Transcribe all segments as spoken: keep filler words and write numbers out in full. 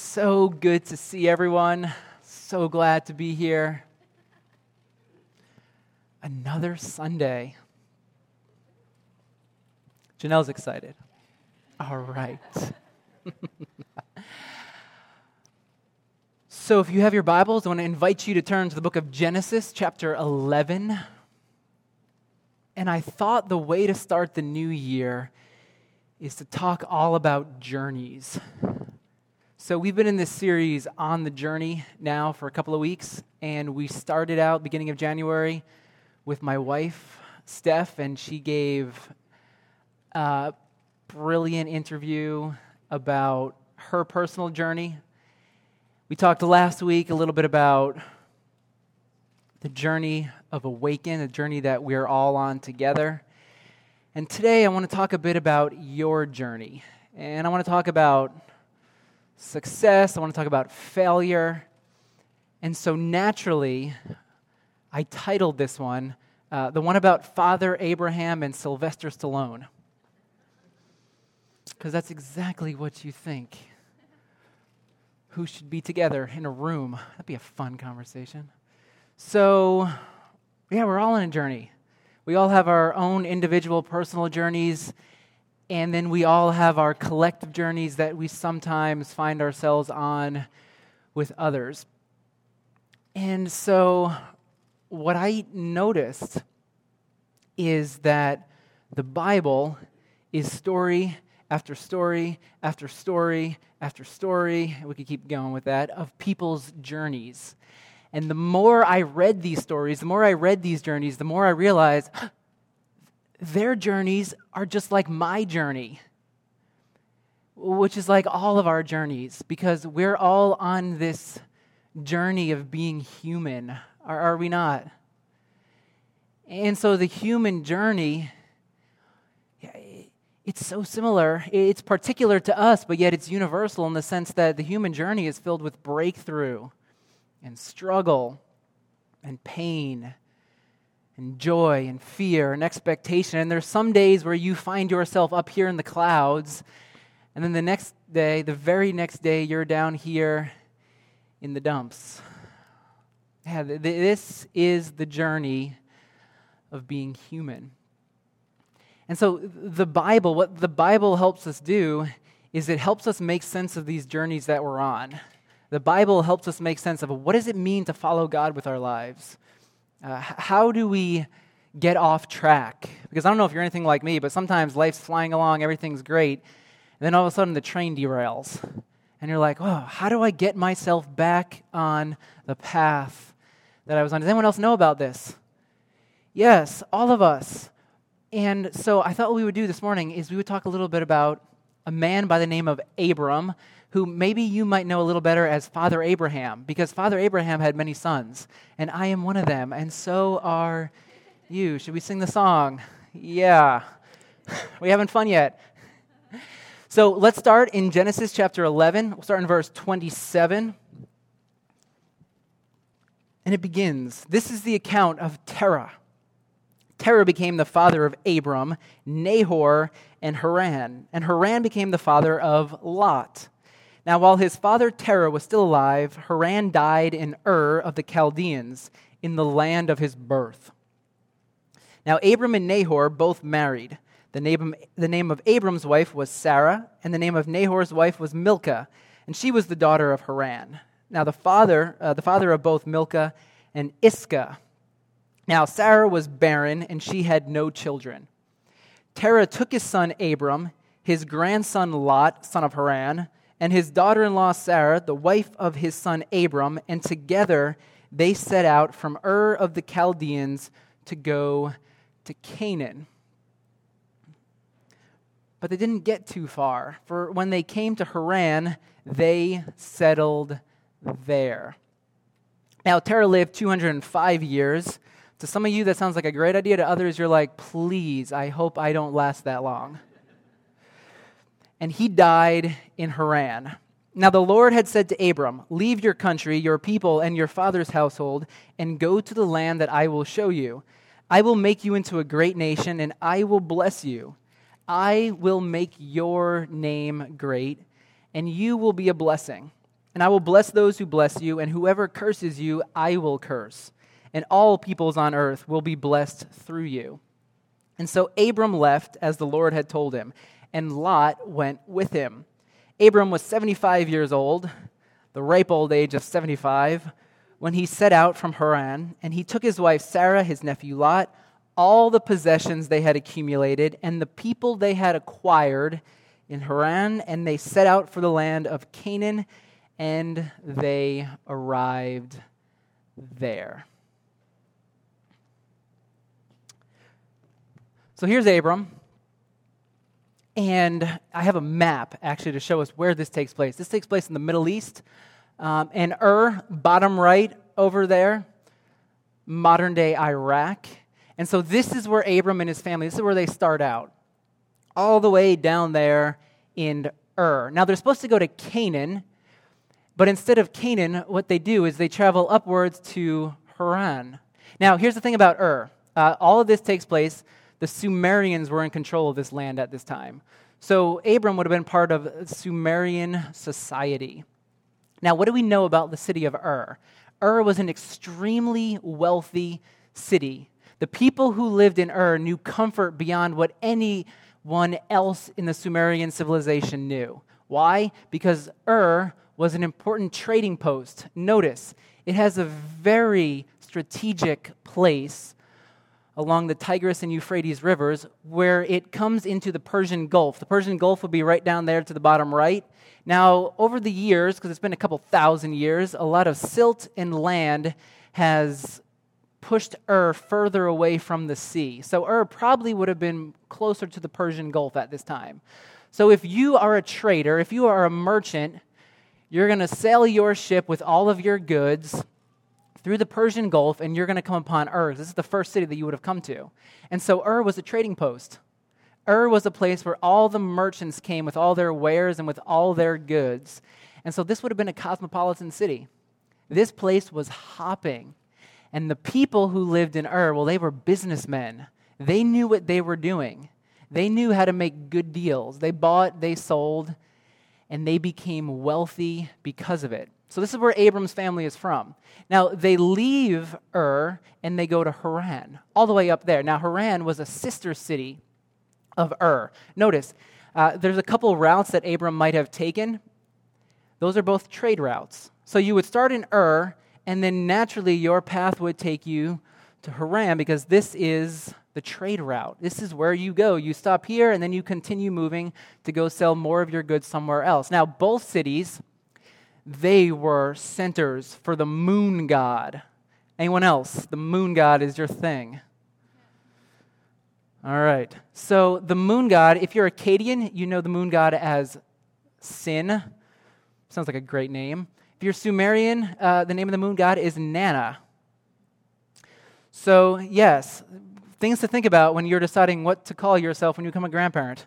so good to see everyone. So glad to be here. Another Sunday. Janelle's excited. All right. So if you have your Bibles, I want to invite you to turn to the book of Genesis, chapter eleven. And I thought the way to start the new year is to talk all about journeys. So we've been in this series on the journey now for a couple of weeks, and we started out beginning of January with my wife, Steph, and she gave a brilliant interview about her personal journey. We talked last week a little bit about the journey of Awaken, a journey that we're all on together. And today I want to talk a bit about your journey. And I want to talk about success, I want to talk about failure. And so naturally, I titled this one, uh, the one about Father Abraham and Sylvester Stallone. Because that's exactly what you think. Who should be together in a room? That'd be a fun conversation. So, yeah, we're all on a journey. We all have our own individual personal journeys, and then we all have our collective journeys that we sometimes find ourselves on with others. And so, what I noticed is that the Bible is story after story after story after story, we could keep going with that, of people's journeys. And the more I read these stories, the more I read these journeys, the more I realized their journeys are just like my journey, which is like all of our journeys, because we're all on this journey of being human, are, are we not? And so the human journey, it's so similar. It's particular to us, but yet it's universal in the sense that the human journey is filled with breakthrough and struggle and pain and joy and fear and expectation. And there's some days where you find yourself up here in the clouds, and then the next day, the very next day, you're down here in the dumps. Yeah, th- this is the journey of being human. And so the Bible, what the Bible helps us do is it helps us make sense of these journeys that we're on. The Bible helps us make sense of what does it mean to follow God with our lives? Uh, how do we get off track? Because I don't know if you're anything like me, but sometimes life's flying along, everything's great, and then all of a sudden the train derails. And you're like, oh, how do I get myself back on the path that I was on? Does anyone else know about this? Yes, all of us. And so I thought what we would do this morning is we would talk a little bit about a man by the name of Abram, who maybe you might know a little better as Father Abraham, because Father Abraham had many sons, and I am one of them, and so are you. Should we sing the song? Yeah. We having fun yet? So let's start in Genesis chapter eleven. We'll start in verse twenty-seven. And it begins, this is the account of Terah. Terah became the father of Abram, Nahor, and Haran. And Haran became the father of Lot. Now, while his father Terah was still alive, Haran died in Ur of the Chaldeans, in the land of his birth. Now, Abram and Nahor both married. The name, the name of Abram's wife was Sarah, and the name of Nahor's wife was Milcah, and she was the daughter of Haran. Now, the father, uh, the father of both Milcah and Iscah. Now, Sarah was barren, and she had no children. Terah took his son Abram, his grandson Lot, son of Haran, and his daughter-in-law Sarah, the wife of his son Abram, and together they set out from Ur of the Chaldeans to go to Canaan. But they didn't get too far, for when they came to Haran, they settled there. Now, Terah lived two hundred five years. To some of you, that sounds like a great idea. To others, you're like, please, I hope I don't last that long. And he died in Haran. Now the Lord had said to Abram, leave your country, your people, and your father's household, and go to the land that I will show you. I will make you into a great nation, and I will bless you. I will make your name great, and you will be a blessing. And I will bless those who bless you, and whoever curses you, I will curse. And all peoples on earth will be blessed through you. And so Abram left as the Lord had told him, and Lot went with him. Abram was seventy-five years old, the ripe old age of seventy-five, when he set out from Haran, and he took his wife Sarah, his nephew Lot, all the possessions they had accumulated, and the people they had acquired in Haran, and they set out for the land of Canaan, and they arrived there. So here's Abram, and I have a map actually to show us where this takes place. This takes place in the Middle East, um, and Ur, bottom right over there, modern-day Iraq. And so this is where Abram and his family, this is where they start out, all the way down there in Ur. Now they're supposed to go to Canaan, but instead of Canaan, what they do is they travel upwards to Haran. Now here's the thing about Ur. Uh, all of this takes place. The Sumerians were in control of this land at this time. So Abram would have been part of Sumerian society. Now, what do we know about the city of Ur? Ur was an extremely wealthy city. The people who lived in Ur knew comfort beyond what anyone else in the Sumerian civilization knew. Why? Because Ur was an important trading post. Notice, it has a very strategic place along the Tigris and Euphrates rivers, where it comes into the Persian Gulf. The Persian Gulf would be right down there to the bottom right. Now, over the years, because it's been a couple thousand years, a lot of silt and land has pushed Ur further away from the sea. So Ur probably would have been closer to the Persian Gulf at this time. So if you are a trader, if you are a merchant, you're going to sail your ship with all of your goods through the Persian Gulf, and you're going to come upon Ur. This is the first city that you would have come to. And so Ur was a trading post. Ur was a place where all the merchants came with all their wares and with all their goods. And so this would have been a cosmopolitan city. This place was hopping. And the people who lived in Ur, well, they were businessmen. They knew what they were doing. They knew how to make good deals. They bought, they sold, and they became wealthy because of it. So this is where Abram's family is from. Now, they leave Ur and they go to Haran, all the way up there. Now, Haran was a sister city of Ur. Notice, uh, there's a couple routes that Abram might have taken. Those are both trade routes. So you would start in Ur, and then naturally your path would take you to Haran, because this is the trade route. This is where you go. You stop here, and then you continue moving to go sell more of your goods somewhere else. Now, both cities, they were centers for the moon god. Anyone else? The moon god is your thing. All right. So the moon god, if you're Akkadian, you know the moon god as Sin. Sounds like a great name. If you're Sumerian, uh, the name of the moon god is Nana. So yes, things to think about when you're deciding what to call yourself when you become a grandparent.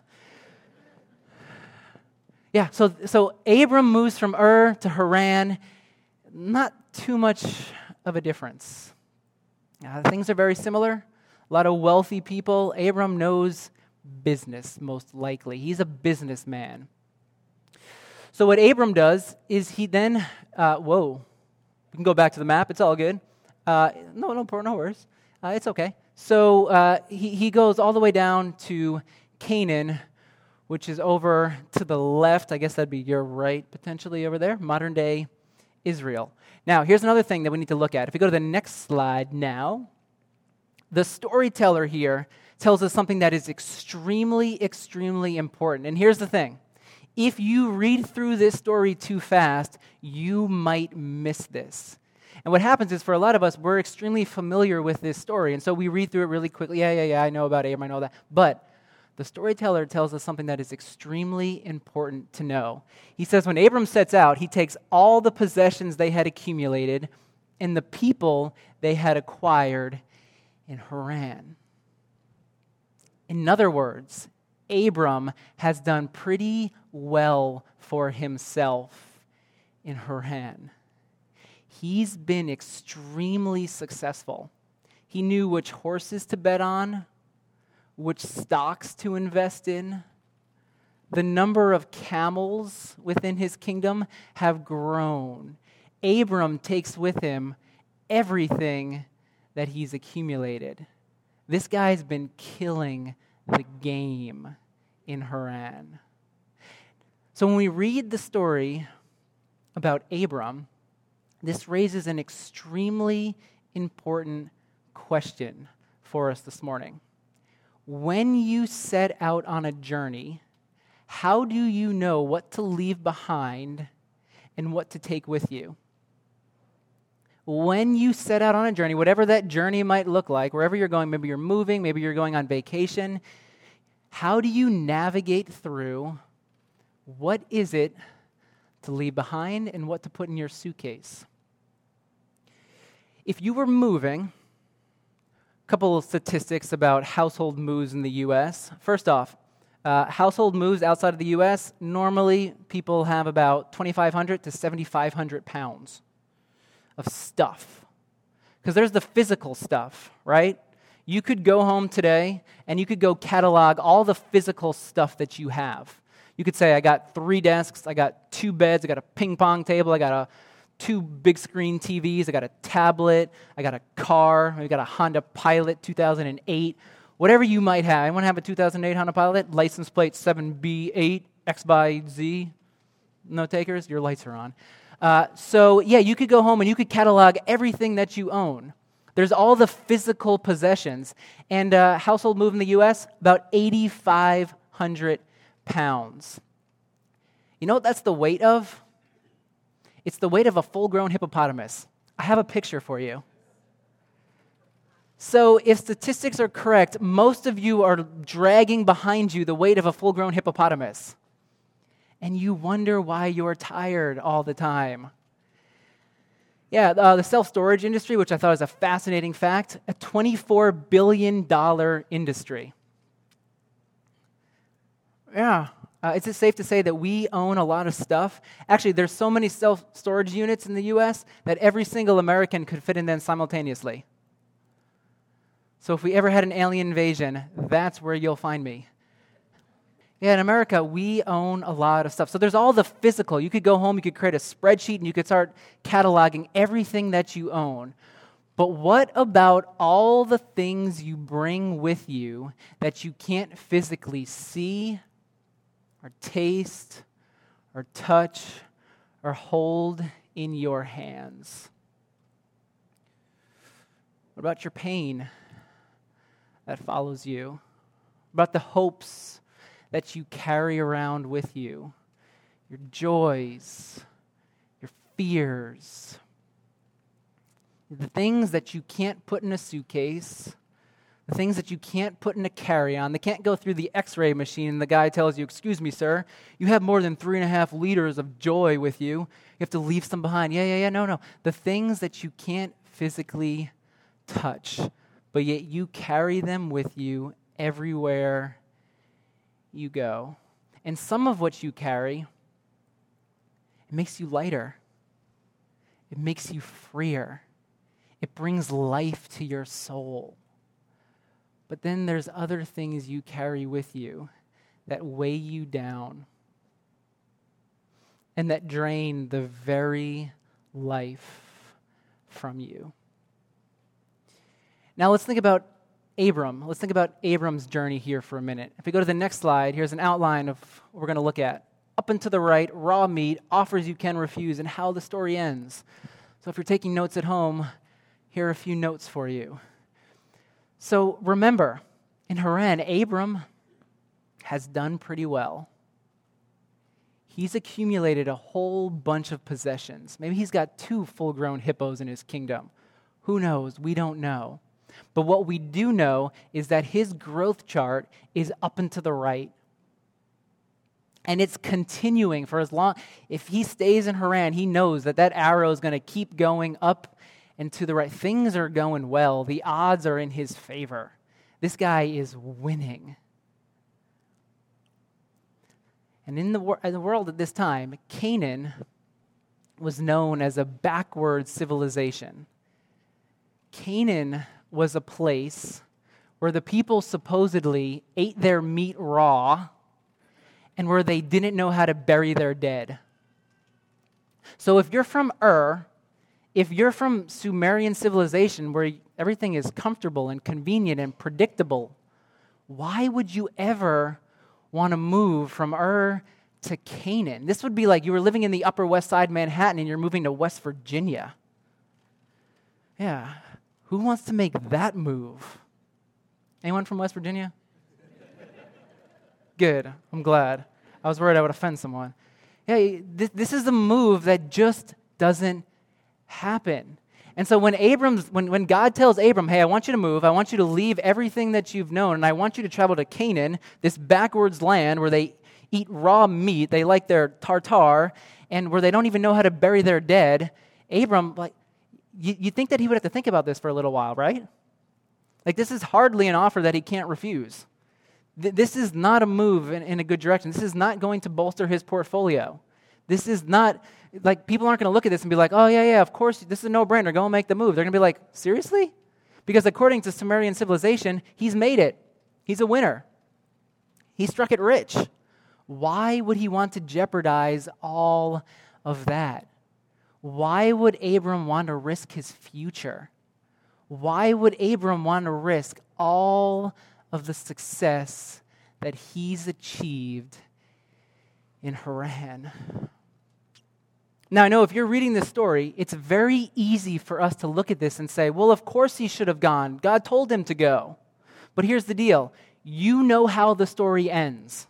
Yeah, so so Abram moves from Ur to Haran. Not too much of a difference. Uh, things are very similar. A lot of wealthy people. Abram knows business, most likely. He's a businessman. So what Abram does is he then, uh, whoa, we can go back to the map. It's all good. Uh, no, no, no worries. Uh, it's okay. So uh, he, he goes all the way down to Canaan, which is over to the left. I guess that'd be your right, potentially over there, modern-day Israel. Now, here's another thing that we need to look at. If we go to the next slide now, the storyteller here tells us something that is extremely, extremely important. And here's the thing. If you read through this story too fast, you might miss this. And what happens is, for a lot of us, we're extremely familiar with this story. And so we read through it really quickly. Yeah, yeah, yeah, I know about Abram, I know that. But the storyteller tells us something that is extremely important to know. He says when Abram sets out, he takes all the possessions they had accumulated and the people they had acquired in Haran. In other words, Abram has done pretty well for himself in Haran. He's been extremely successful. He knew which horses to bet on, which stocks to invest in, The number of camels within his kingdom have grown. Abram takes with him everything that he's accumulated. This guy's been killing the game in Haran. So when we read the story about Abram, this raises an extremely important question for us this morning. When you set out on a journey, how do you know what to leave behind and what to take with you? When you set out on a journey, whatever that journey might look like, wherever you're going, maybe you're moving, maybe you're going on vacation, how do you navigate through what is it to leave behind and what to put in your suitcase? If you were moving, a couple of statistics about household moves in the U S. First off, uh, household moves outside of the U S, normally people have about twenty-five hundred to seventy-five hundred pounds of stuff. Because there's the physical stuff, right? You could go home today and you could go catalog all the physical stuff that you have. You could say, I got three desks, I got two beds, I got a ping pong table, I got a two big screen T Vs, I got a tablet, I got a car, I got a Honda Pilot two thousand eight, whatever you might have. Anyone have a two thousand eight Honda Pilot? License plate seven B eight X by Z? No takers? Your lights are on. Uh, so yeah, you could go home and you could catalog everything that you own. There's all the physical possessions. And uh, household move in the U S, about eighty-five hundred pounds. You know what that's the weight of? It's the weight of a full-grown hippopotamus. I have a picture for you. So if statistics are correct, most of you are dragging behind you the weight of a full-grown hippopotamus. And you wonder why you're tired all the time. Yeah, uh, the self-storage industry, which I thought was a fascinating fact, a twenty-four billion dollars industry. Yeah. Uh, is it safe to say that we own a lot of stuff? Actually, there's so many self-storage units in the U S that every single American could fit in them simultaneously. So if we ever had an alien invasion, that's where you'll find me. Yeah, in America, we own a lot of stuff. So there's all the physical. You could go home, you could create a spreadsheet, and you could start cataloging everything that you own. But what about all the things you bring with you that you can't physically see or taste or touch or hold in your hands? What about your pain that follows you? What about the hopes that you carry around with you? Your joys, your fears, the things that you can't put in a suitcase, the things that you can't put in a carry-on. They can't go through the x-ray machine and the guy tells you, excuse me, sir, you have more than three and a half liters of joy with you. You have to leave some behind. Yeah, yeah, yeah, no, no. The things that you can't physically touch, but yet you carry them with you everywhere you go. And some of what you carry, it makes you lighter. It makes you freer. It brings life to your soul. But then there's other things you carry with you that weigh you down and that drain the very life from you. Now let's think about Abram. Let's think about Abram's journey here for a minute. If we go to the next slide, here's an outline of what we're going to look at. Up and to the right, raw meat, offers you can refuse, and how the story ends. So if you're taking notes at home, here are a few notes for you. So remember, in Haran, Abram has done pretty well. He's accumulated a whole bunch of possessions. Maybe he's got two full-grown hippos in his kingdom. Who knows? We don't know. But what we do know is that his growth chart is up and to the right. And it's continuing for as long. If he stays in Haran, he knows that that arrow is going to keep going up and to the right. Things are going well. The odds are in his favor. This guy is winning. And in the, wor- in the world at this time, Canaan was known as a backward civilization. Canaan was a place where the people supposedly ate their meat raw and where they didn't know how to bury their dead. So if you're from Ur, if you're from Sumerian civilization where everything is comfortable and convenient and predictable, why would you ever want to move from Ur to Canaan? This would be like you were living in the Upper West Side Manhattan and you're moving to West Virginia. Yeah, who wants to make that move? Anyone from West Virginia? Good, I'm glad. I was worried I would offend someone. Yeah, this, this is a move that just doesn't happen. And so when Abram's, when, when God tells Abram, hey, I want you to move, I want you to leave everything that you've known, and I want you to travel to Canaan, this backwards land where they eat raw meat, they like their tartar, and where they don't even know how to bury their dead, Abram, like, you, you think that he would have to think about this for a little while, right? Like, this is hardly an offer that he can't refuse. Th- this is not a move in, in a good direction. This is not going to bolster his portfolio. This is not, like, people aren't going to look at this and be like, oh, yeah, yeah, of course, this is a no-brainer. Go and make the move. They're going to be like, seriously? Because according to Sumerian civilization, he's made it. He's a winner. He struck it rich. Why would he want to jeopardize all of that? Why would Abram want to risk his future? Why would Abram want to risk all of the success that he's achieved in Haran? Now, I know if you're reading this story, it's very easy for us to look at this and say, well, of course he should have gone. God told him to go. But here's the deal. You know how the story ends.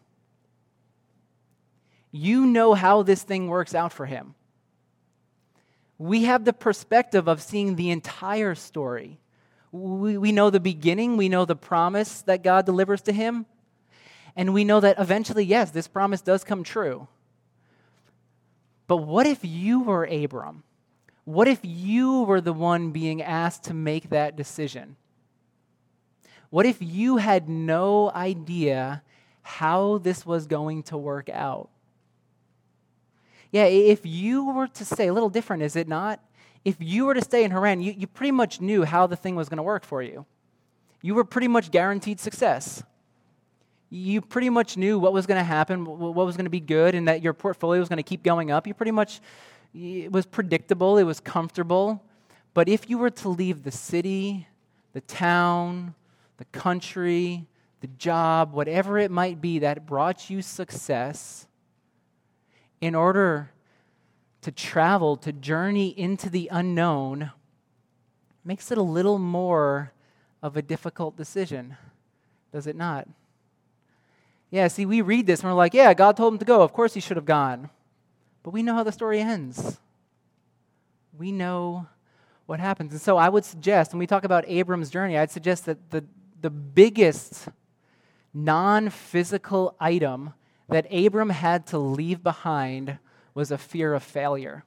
You know how this thing works out for him. We have the perspective of seeing the entire story. We, we know the beginning. We know the promise that God delivers to him. And we know that eventually, yes, this promise does come true. But what if you were Abram? What if you were the one being asked to make that decision? What if you had no idea how this was going to work out? Yeah, if you were to stay, a little different, is it not? If you were to stay in Haran, you, you pretty much knew how the thing was going to work for you. You were pretty much guaranteed success. You pretty much knew what was going to happen, what was going to be good, and that your portfolio was going to keep going up. You pretty much, it was predictable, it was comfortable. But if you were to leave the city, the town, the country, the job, whatever it might be that brought you success, in order to travel, to journey into the unknown, makes it a little more of a difficult decision, does it not? Yeah, see, we read this and we're like, yeah, God told him to go. Of course he should have gone. But we know how the story ends. We know what happens. And so I would suggest, when we talk about Abram's journey, I'd suggest that the, the biggest non-physical item that Abram had to leave behind was a fear of failure.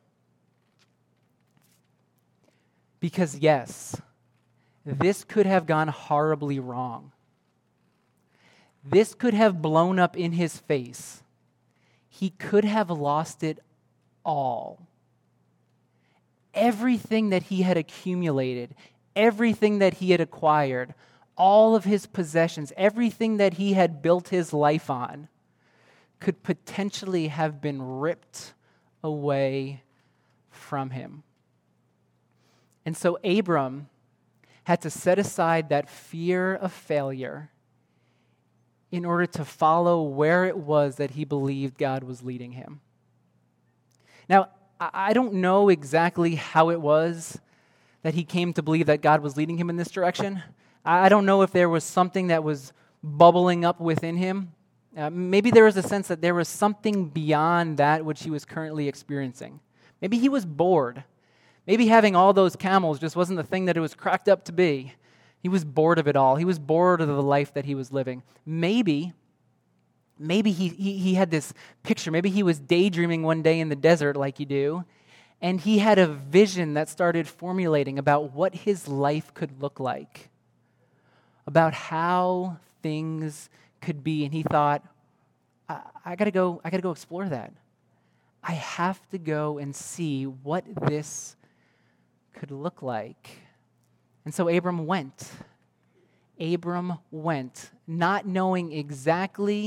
Because yes, this could have gone horribly wrong. This could have blown up in his face. He could have lost it all. Everything that he had accumulated, everything that he had acquired, all of his possessions, everything that he had built his life on, could potentially have been ripped away from him. And so Abram had to set aside that fear of failure in order to follow where it was that he believed God was leading him. Now, I don't know exactly how it was that he came to believe that God was leading him in this direction. I don't know if there was something that was bubbling up within him. Uh, maybe there was a sense that there was something beyond that which he was currently experiencing. Maybe he was bored. Maybe having all those camels just wasn't the thing that it was cracked up to be. He was bored of it all. He was bored of the life that he was living. Maybe, maybe he, he, he had this picture. Maybe he was daydreaming one day in the desert like you do, and he had a vision that started formulating about what his life could look like, about how things could be, and he thought, I, I gotta go, I gotta go explore that. I have to go and see what this could look like. And so Abram went. Abram went, not knowing exactly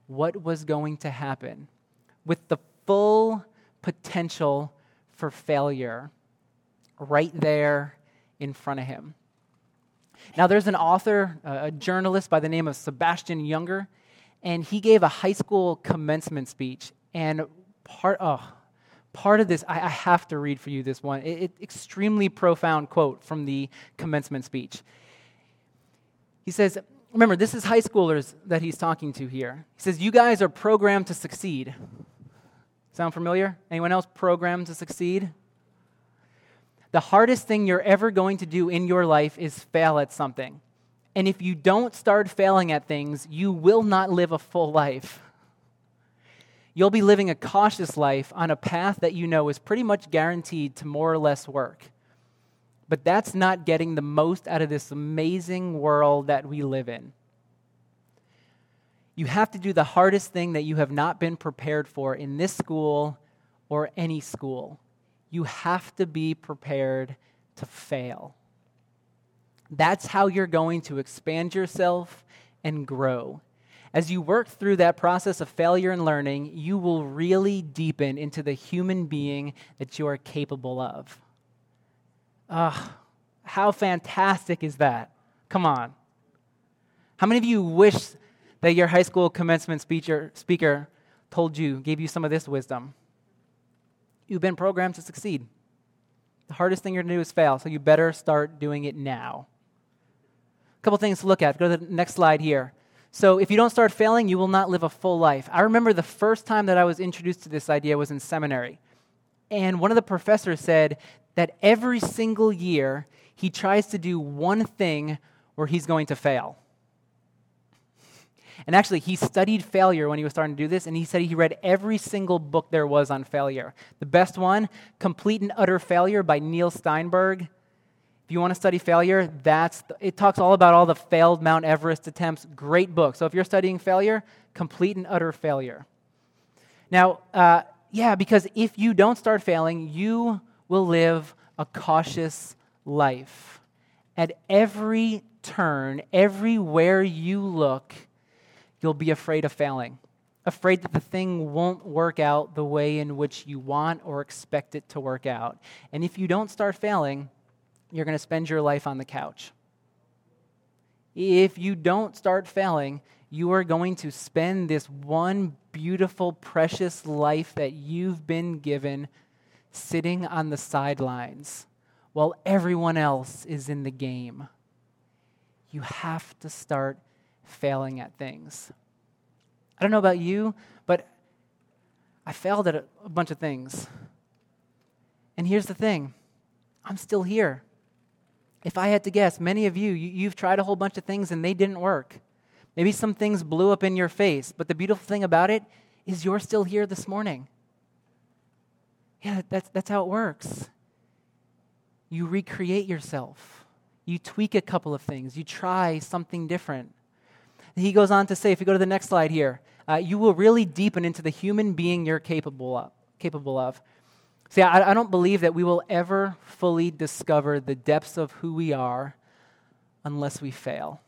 what was going to happen with the full potential for failure right there in front of him. Now, there's an author, a journalist by the name of Sebastian Junger, and he gave a high school commencement speech. And part, oh, part of this, I, I have to read for you this one. It, it, extremely profound quote from the commencement speech. He says, remember, this is high schoolers that he's talking to here. He says, you guys are programmed to succeed. Sound familiar? Anyone else programmed to succeed? The hardest thing you're ever going to do in your life is fail at something. And if you don't start failing at things, you will not live a full life. You'll be living a cautious life on a path that you know is pretty much guaranteed to more or less work. But that's not getting the most out of this amazing world that we live in. You have to do the hardest thing that you have not been prepared for in this school or any school. You have to be prepared to fail. That's how you're going to expand yourself and grow. As you work through that process of failure and learning, you will really deepen into the human being that you are capable of. Ah, how fantastic is that? Come on. How many of you wish that your high school commencement speaker, speaker told you, gave you some of this wisdom? You've been programmed to succeed. The hardest thing you're going to do is fail, so you better start doing it now. A couple things to look at. Go to the next slide here. So if you don't start failing, you will not live a full life. I remember the first time that I was introduced to this idea was in seminary. And one of the professors said that every single year he tries to do one thing where he's going to fail. And actually, he studied failure when he was starting to do this, and he said he read every single book there was on failure. The best one, Complete and Utter Failure by Neil Steinberg. If you want to study failure, that's the, it talks all about all the failed Mount Everest attempts. Great book. So if you're studying failure, Complete and Utter Failure. Now, uh, yeah, because if you don't start failing, you will live a cautious life. At every turn, everywhere you look, you'll be afraid of failing, afraid that the thing won't work out the way in which you want or expect it to work out. And if you don't start failing, you're going to spend your life on the couch. If you don't start failing, you are going to spend this one beautiful, precious life that you've been given sitting on the sidelines while everyone else is in the game. You have to start failing at things. I don't know about you, but I failed at a, a bunch of things. And here's the thing. I'm still here. If I had to guess, many of you, you, you've tried a whole bunch of things and they didn't work. Maybe some things blew up in your face, but the beautiful thing about it is you're still here this morning. Yeah, that's, that's how it works. You recreate yourself. You tweak a couple of things. You try something different. He goes on to say, if you go to the next slide here, uh, you will really deepen into the human being you're capable of. Capable of. See, I, I don't believe that we will ever fully discover the depths of who we are unless we fail.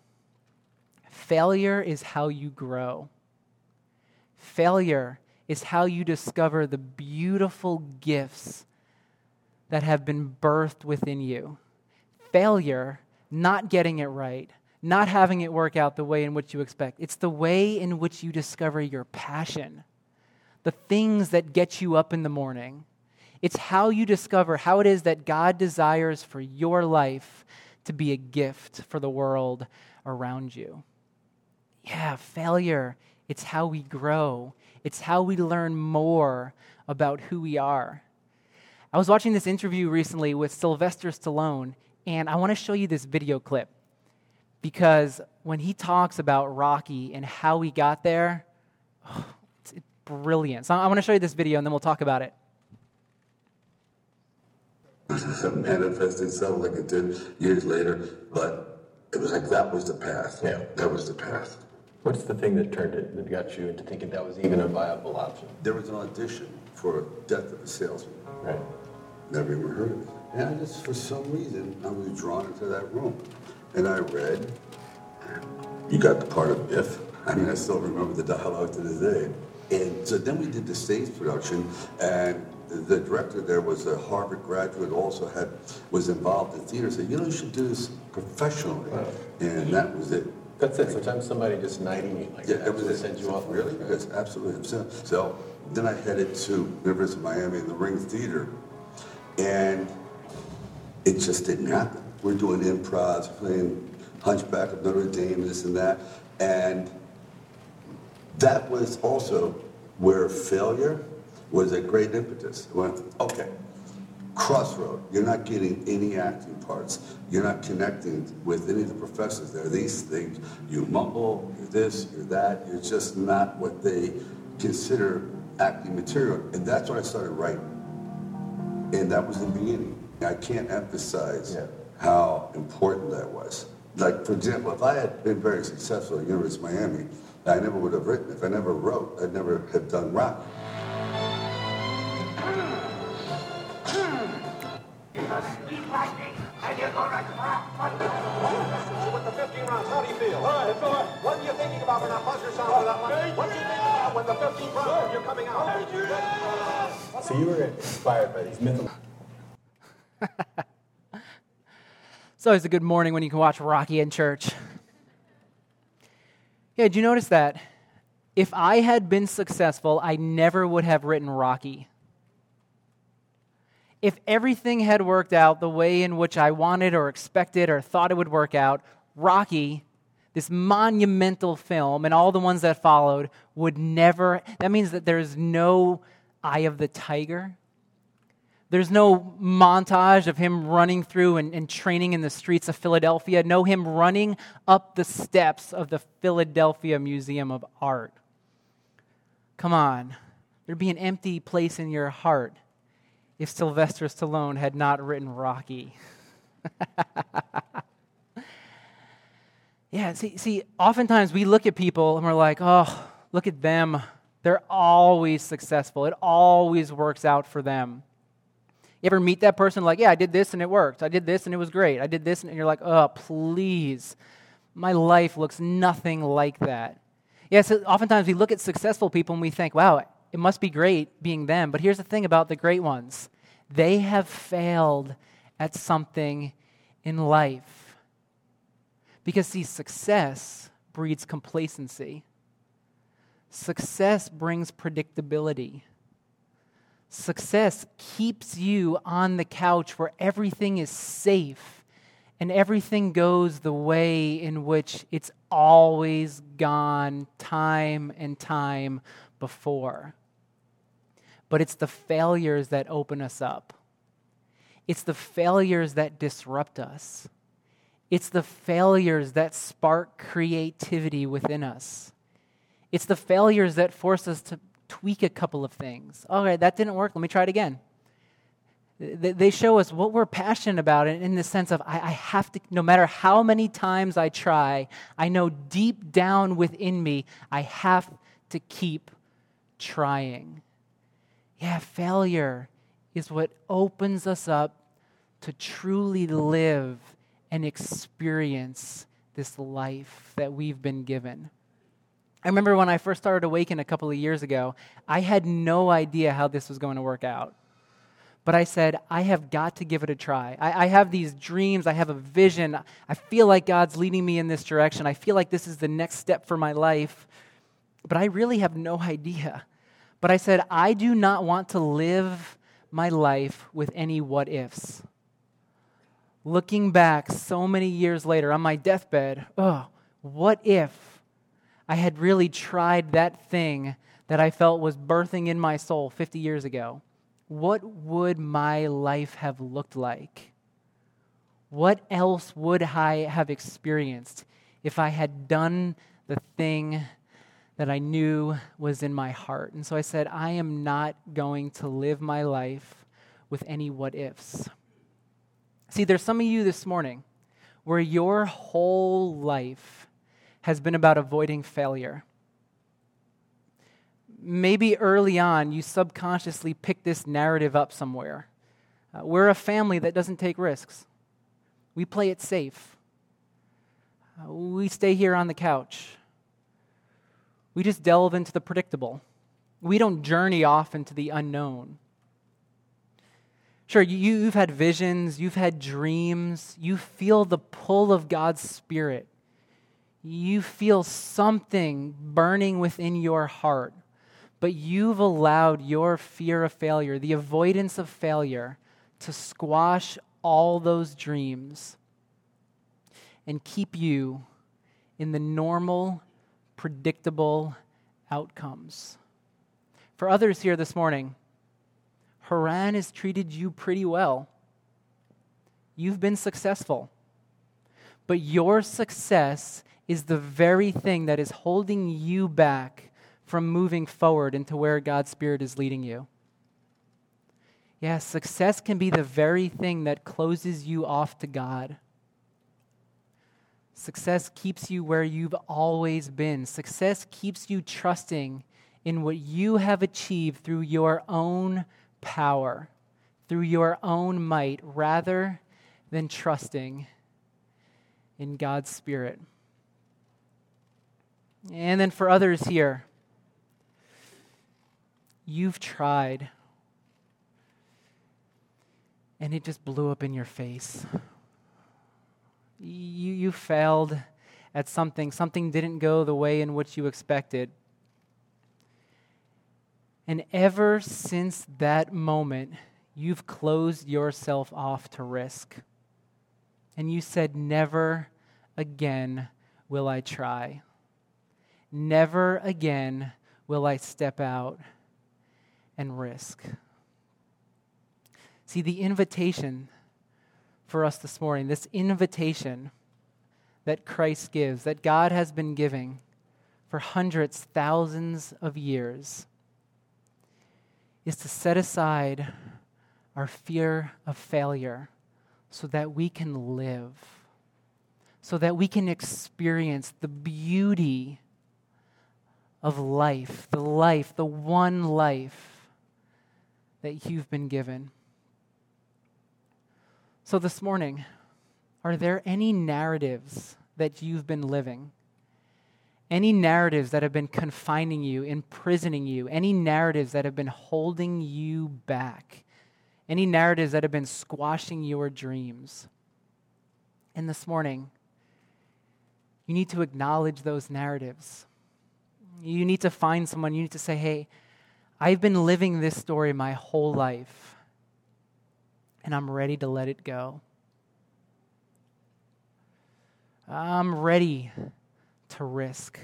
Failure is how you grow. Failure is how you discover the beautiful gifts that have been birthed within you. Failure, not getting it right, not having it work out the way in which you expect. It's the way in which you discover your passion, the things that get you up in the morning. It's how you discover how it is that God desires for your life to be a gift for the world around you. Yeah, failure, it's how we grow. It's how we learn more about who we are. I was watching this interview recently with Sylvester Stallone, and I want to show you this video clip. Because when he talks about Rocky and how he got there, oh, it's, it's brilliant. So I want to show you this video, and then we'll talk about it. It manifested itself like it did years later, but it was like that was the path. Yeah. That was the path. What's the thing that turned it, that got you into thinking that was even a viable option? There was an audition for Death of a Salesman. Right. Never even heard of it. And I just, for some reason, I was drawn into that room. And I read, you got the part of Biff. I mean, I still remember the dialogue to this day. And so then we did the stage production, and the director there was a Harvard graduate, also had was involved in theater. Said, you know, you should do this professionally, Wow. and that was it. That's it. Sometimes somebody just knighting you like Yeah, that that was to it. send you off. Really? Yes, absolutely. So, so then I headed to University of Miami in the Ring Theater, and it just didn't happen. We're doing improvs, playing Hunchback of Notre Dame, this and that, and that was also where failure was a great impetus. It went, okay, crossroad. You're not getting any acting parts. You're not connecting with any of the professors there. These things, you mumble, you're this, you're that. You're just not what they consider acting material. And that's when I started writing. And that was the beginning. I can't emphasize Yeah. how important that was. Like, for example, if I had been very successful at University of Miami, I never would have written. If I never wrote, I'd never have done rock. With the fifteen rounds, how do you feel? All right, it's all right. What are you thinking about when that buzzer sounds for that one? What are you thinking about when the fifteenth round you're coming out? So you were inspired by these mythical. It's always a good morning when you can watch Rocky in church. Yeah, did you notice that? If I had been successful, I never would have written Rocky. If everything had worked out the way in which I wanted or expected or thought it would work out, Rocky, this monumental film, and all the ones that followed, would never, that means that there's no Eye of the Tiger. There's no montage of him running through and, and training in the streets of Philadelphia. No, him running up the steps of the Philadelphia Museum of Art. Come on. There'd be an empty place in your heart if Sylvester Stallone had not written Rocky. Yeah, see, see, oftentimes we look at people and we're like, oh, look at them. They're always successful. It always works out for them. You ever meet that person like, yeah, I did this and it worked. I did this and it was great. I did this and you're like, oh, please. My life looks nothing like that. Yes, oftentimes we look at successful people and we think, wow, it must be great being them. But here's the thing about the great ones. They have failed at something in life. Because, see, success breeds complacency. Success brings predictability. Success keeps you on the couch where everything is safe and everything goes the way in which it's always gone time and time before. But it's the failures that open us up. It's the failures that disrupt us. It's the failures that spark creativity within us. It's the failures that force us to tweak a couple of things. All right, that didn't work. Let me try it again. They show us what we're passionate about in the sense of I have to, no matter how many times I try, I know deep down within me, I have to keep trying. Yeah, failure is what opens us up to truly live and experience this life that we've been given. I remember when I first started Awaken a couple of years ago, I had no idea how this was going to work out. But I said, I have got to give it a try. I, I have these dreams. I have a vision. I feel like God's leading me in this direction. I feel like this is the next step for my life. But I really have no idea. But I said, I do not want to live my life with any what-ifs. Looking back so many years later on my deathbed, oh, what if I had really tried that thing that I felt was birthing in my soul fifty years ago? What would my life have looked like? What else would I have experienced if I had done the thing that I knew was in my heart? And so I said, I am not going to live my life with any what-ifs. See, there's some of you this morning where your whole life has been about avoiding failure. Maybe early on, you subconsciously picked this narrative up somewhere. Uh, we're a family that doesn't take risks. We play it safe. Uh, we stay here on the couch. We just delve into the predictable. We don't journey off into the unknown. Sure, you, you've had visions, you've had dreams, you feel the pull of God's Spirit. You feel something burning within your heart, but you've allowed your fear of failure, the avoidance of failure, to squash all those dreams and keep you in the normal, predictable outcomes. For others here this morning, Haran has treated you pretty well. You've been successful. But your success is the very thing that is holding you back from moving forward into where God's Spirit is leading you. Yes, success can be the very thing that closes you off to God. Success keeps you where you've always been. Success keeps you trusting in what you have achieved through your own power, through your own might, rather than trusting in God's Spirit. And then for others here, you've tried, and it just blew up in your face. You, you failed at something. Something didn't go the way in which you expected. And ever since that moment, you've closed yourself off to risk. And you said, never again will I try. Never again will I step out and risk. See, the invitation for us this morning, this invitation that Christ gives, that God has been giving for hundreds, thousands of years, is to set aside our fear of failure so that we can live, so that we can experience the beauty of life, the life, the one life that you've been given. So this morning, are there any narratives that you've been living? Any narratives that have been confining you, imprisoning you, any narratives that have been holding you back, any narratives that have been squashing your dreams? And this morning, you need to acknowledge those narratives. You need to find someone, you need to say, hey, I've been living this story my whole life, and I'm ready to let it go. I'm ready to risk.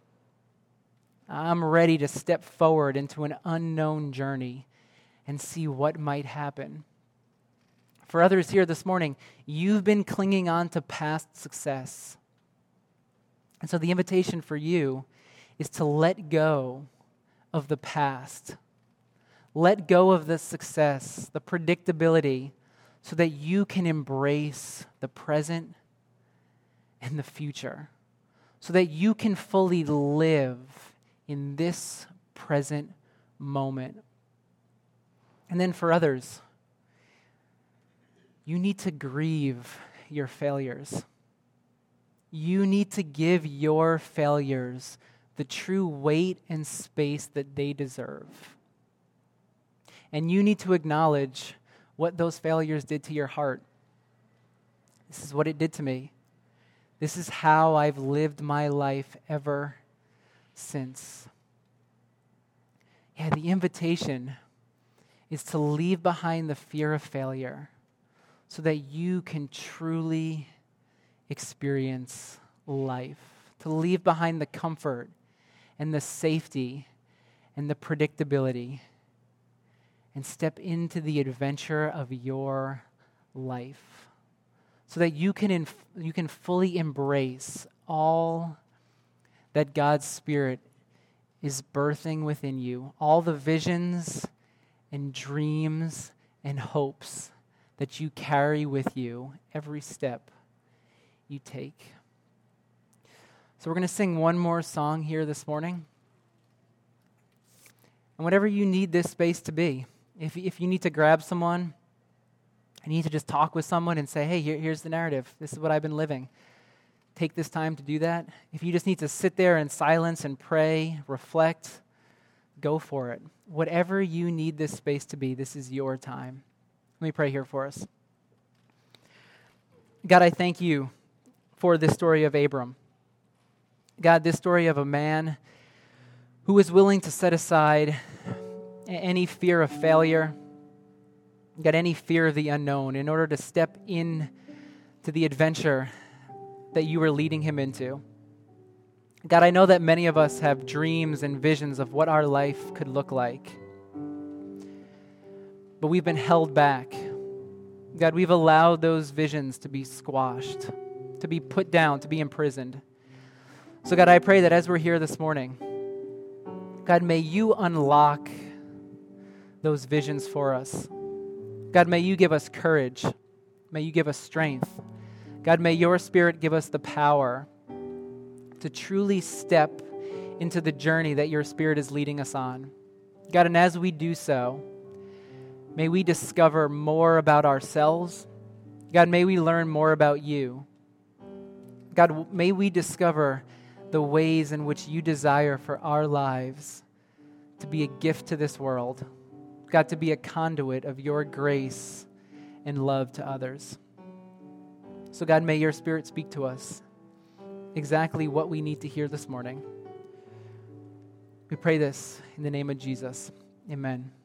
I'm ready to step forward into an unknown journey and see what might happen. For others here this morning, you've been clinging on to past success. And so the invitation for you is to let go of the past. Let go of the success, the predictability, so that you can embrace the present and the future. So that you can fully live in this present moment. And then for others, you need to grieve your failures. You need to give your failures the true weight and space that they deserve. And you need to acknowledge what those failures did to your heart. This is what it did to me. This is how I've lived my life ever since. Yeah, the invitation is to leave behind the fear of failure so that you can truly experience life. To leave behind the comfort and the safety and the predictability and step into the adventure of your life. So that you can inf- you can fully embrace all that God's Spirit is birthing within you, all the visions and dreams and hopes that you carry with you every step you take. So we're going to sing one more song here this morning. And whatever you need this space to be, if if you need to grab someone, I need to just talk with someone and say, hey, here, here's the narrative. This is what I've been living. take this time to do that, if you just need to sit there in silence and pray, reflect, go for it. Whatever you need this space to be, this is your time. Let me pray here for us. God, I thank you for this story of Abram. God, this story of a man who was willing to set aside any fear of failure, God, any fear of the unknown in order to step in to the adventure that you were leading him into. God, I know that many of us have dreams and visions of what our life could look like, but we've been held back. God, we've allowed those visions to be squashed, to be put down, to be imprisoned. So God, I pray that as we're here this morning, God, may you unlock those visions for us. God, may you give us courage. May you give us strength. God, may your Spirit give us the power to truly step into the journey that your Spirit is leading us on. God, and as we do so, may we discover more about ourselves. God, may we learn more about you. God, may we discover the ways in which you desire for our lives to be a gift to this world. God, to be a conduit of your grace and love to others. So God, may your Spirit speak to us exactly what we need to hear this morning. We pray this in the name of Jesus. Amen.